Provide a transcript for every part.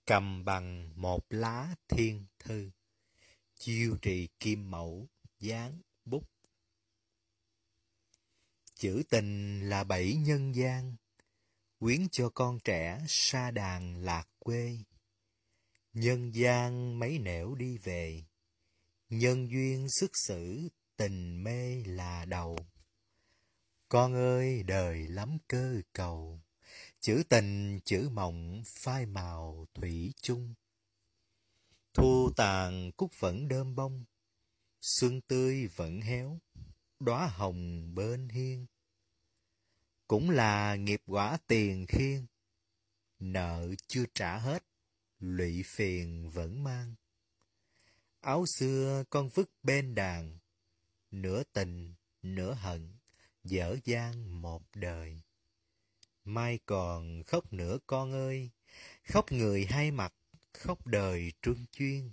cầm bằng một lá thiên thư, chiêu trì kim mẫu, dán bút. Chữ tình là bẫy nhân gian, quyến cho con trẻ sa đàn lạc quê. Nhân gian mấy nẻo đi về, nhân duyên xuất xử tình mê là đầu. Con ơi đời lắm cơ cầu, chữ tình chữ mộng phai màu thủy chung. Thu tàn cúc vẫn đơm bông, xuân tươi vẫn héo, đóa hồng bên hiên. Cũng là nghiệp quả tiền khiên, nợ chưa trả hết, lụy phiền vẫn mang. Áo xưa con vứt bên đàn, nửa tình nửa hận, dở dang một đời. Mai còn khóc nữa con ơi, khóc người hai mặt, khóc đời truân chuyên.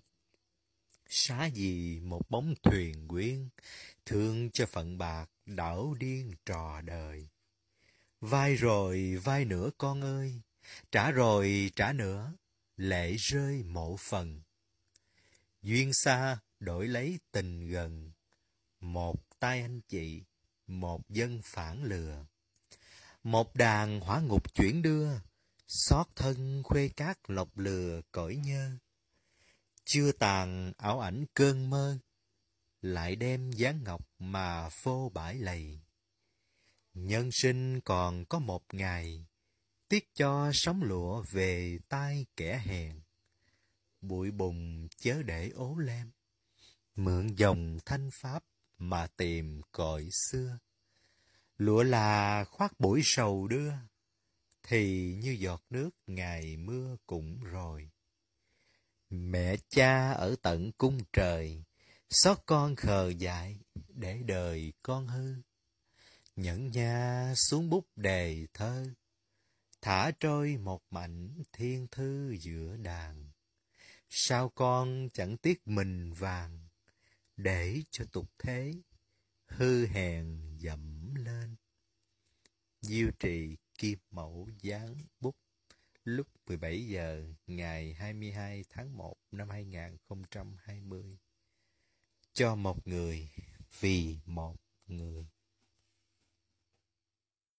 Xá gì một bóng thuyền quyến, thương cho phận bạc đảo điên trò đời. Vai rồi vai nữa con ơi, trả rồi trả nữa, lệ rơi mộ phần. Duyên xa đổi lấy tình gần, một tay anh chị, một dân phản lừa. Một đàn hỏa ngục chuyển đưa, xót thân khuê cát lọc lừa cõi nhơ. Chưa tàn ảo ảnh cơn mơ, lại đem dáng ngọc mà phô bãi lầy. Nhân sinh còn có một ngày, tiếc cho sóng lụa về tay kẻ hèn. Bụi bùng chớ để ố lem, mượn dòng thanh pháp mà tìm cội xưa. Lụa là khoác bụi sầu đưa, thì như giọt nước ngày mưa cũng rồi. Mẹ cha ở tận cung trời, xót con khờ dại để đời con hư. Nhẫn nha xuống bút đề thơ, thả trôi một mảnh thiên thư giữa đàn. Sao con chẳng tiếc mình vàng, để cho tục thế hư hèn dẫm lên. Diêu trì kim mẫu dán bút. Lúc 17 giờ ngày 22 tháng 1 năm 2020. Cho một người vì một người.